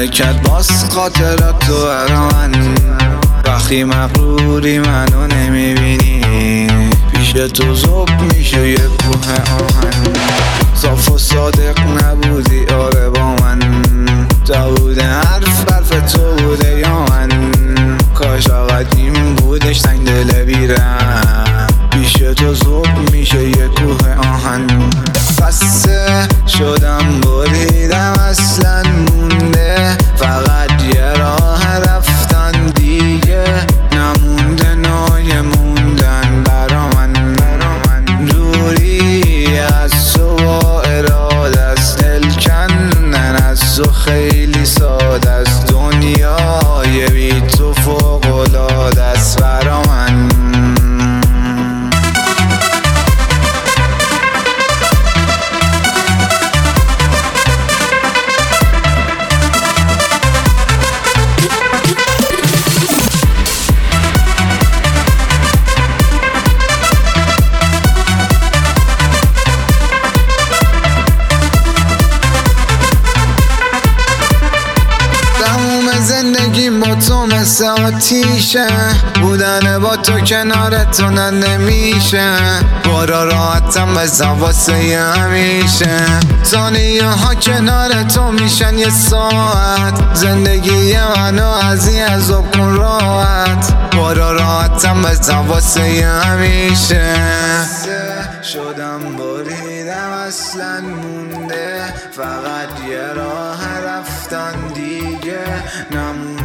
مملکت باز خاطرات تو برا من. وقتی مغروری منو نمیبینی، پیش تو زوب میشه یه کوه آهن. صاف و صادق نبودی آره با من، تا بوده حرف تو بوده یا من. کاش قدیم بودش تنگ دل بیرم، پیش تو زوب میشه یه کوه آهن. خسته شدم بریدم اصلا مونده، فقط یه راه رفتن دیگه نمونده. نای موندن برا من دوری از تو با اراده است. دل کندن از تو خیلی ساده است، دنیای بی تو فوق‌العاده است برا من. زندگی با تو مثل آتیشه، بودن با تو کنار تو نمیشه. برا راحتم بزن واسه همیشه، ثانیه ها کنار تو میشن یه ساعت. زندگی منو از این عذاب کن راحت، برا راحتم بزن واسه همیشه. شدم بریدم اصلا مونده، فقط یه راه رفتن دیگه نمونده.